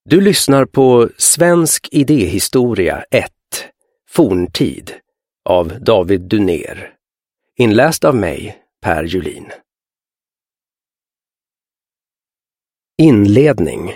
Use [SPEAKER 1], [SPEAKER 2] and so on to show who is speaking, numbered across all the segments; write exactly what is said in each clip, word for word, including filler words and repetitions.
[SPEAKER 1] Du lyssnar på Svensk idéhistoria ett, Forntid, av David Dunér. Inläst av mig, Per Julin. Inledning.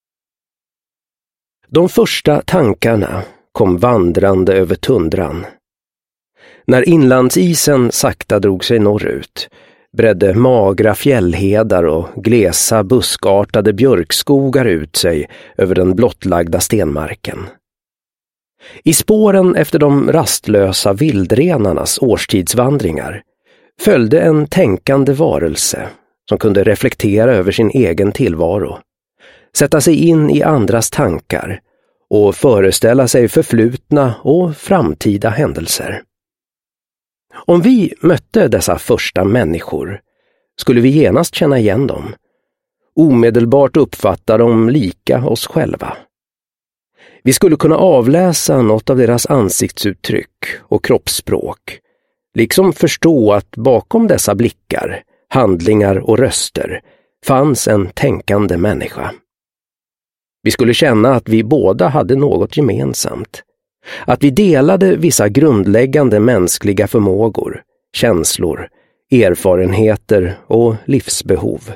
[SPEAKER 1] De första tankarna kom vandrande över tundran. När inlandsisen sakta drog sig norrut bredde magra fjällhedar och glesa buskartade björkskogar ut sig över den blottlagda stenmarken. I spåren efter de rastlösa vildrenarnas årstidsvandringar följde en tänkande varelse som kunde reflektera över sin egen tillvaro, sätta sig in i andras tankar och föreställa sig förflutna och framtida händelser. Om vi mötte dessa första människor skulle vi genast känna igen dem, omedelbart uppfatta dem lika oss själva. Vi skulle kunna avläsa något av deras ansiktsuttryck och kroppsspråk, liksom förstå att bakom dessa blickar, handlingar och röster fanns en tänkande människa. Vi skulle känna att vi båda hade något gemensamt, att vi delade vissa grundläggande mänskliga förmågor, känslor, erfarenheter och livsbehov.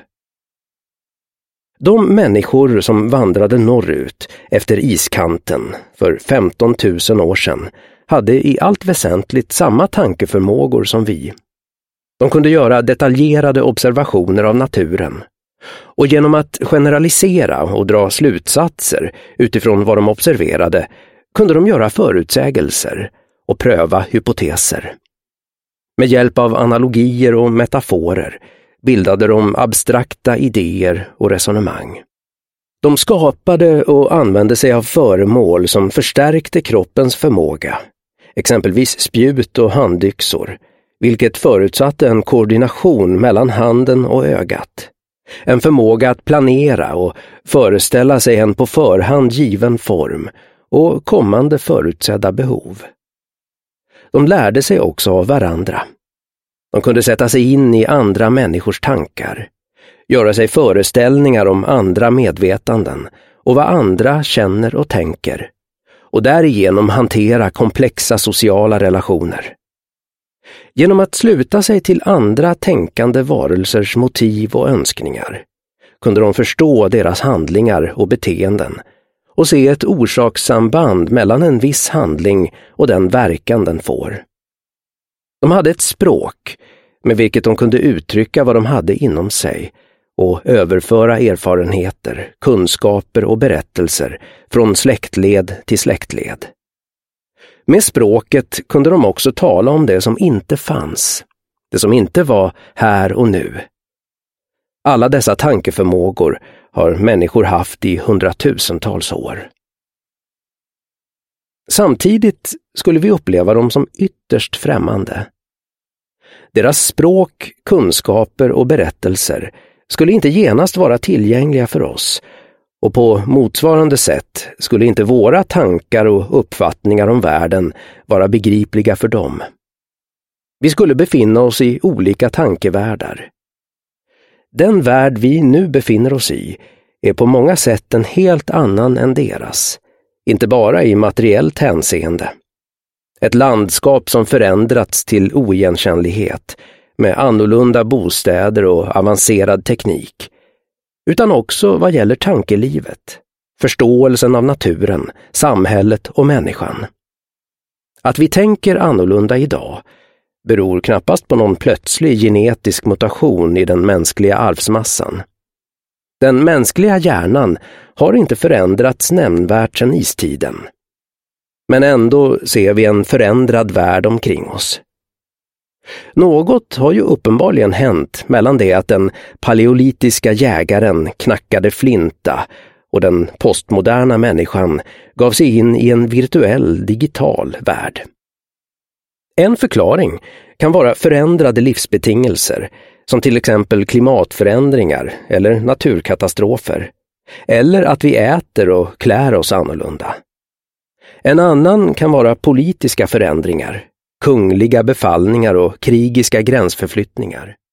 [SPEAKER 1] De människor som vandrade norrut efter iskanten för femton tusen år sedan hade i allt väsentligt samma tankeförmågor som vi. De kunde göra detaljerade observationer av naturen, och genom att generalisera och dra slutsatser utifrån vad de observerade kunde de göra förutsägelser och pröva hypoteser. Med hjälp av analogier och metaforer bildade de abstrakta idéer och resonemang. De skapade och använde sig av föremål som förstärkte kroppens förmåga, exempelvis spjut och handyxor, vilket förutsatte en koordination mellan handen och ögat. En förmåga att planera och föreställa sig en på förhand given form och kommande förutsedda behov. De lärde sig också av varandra. De kunde sätta sig in i andra människors tankar, göra sig föreställningar om andra medvetanden och vad andra känner och tänker, och därigenom hantera komplexa sociala relationer. Genom att sluta sig till andra tänkande varelsers motiv och önskningar kunde de förstå deras handlingar och beteenden och se ett orsakssamband mellan en viss handling och den verkan den får. De hade ett språk med vilket de kunde uttrycka vad de hade inom sig och överföra erfarenheter, kunskaper och berättelser från släktled till släktled. Med språket kunde de också tala om det som inte fanns, det som inte var här och nu. Alla dessa tankeförmågor har människor haft i hundratusentals år. Samtidigt skulle vi uppleva dem som ytterst främmande. Deras språk, kunskaper och berättelser skulle inte genast vara tillgängliga för oss, och på motsvarande sätt skulle inte våra tankar och uppfattningar om världen vara begripliga för dem. Vi skulle befinna oss i olika tankevärldar. Den värld vi nu befinner oss i är på många sätt en helt annan än deras, inte bara i materiellt hänseende. Ett landskap som förändrats till oigenkännlighet med annorlunda bostäder och avancerad teknik, utan också vad gäller tankelivet, förståelsen av naturen, samhället och människan. Att vi tänker annorlunda idag beror knappast på någon plötslig genetisk mutation i den mänskliga arvsmassan. Den mänskliga hjärnan har inte förändrats nämnvärt sedan istiden. Men ändå ser vi en förändrad värld omkring oss. Något har ju uppenbarligen hänt mellan det att den paleolitiska jägaren knackade flinta och den postmoderna människan gav sig in i en virtuell, digital värld. En förklaring kan vara förändrade livsbetingelser, som till exempel klimatförändringar eller naturkatastrofer, eller att vi äter och klär oss annorlunda. En annan kan vara politiska förändringar, kungliga befallningar och krigiska gränsförflyttningar.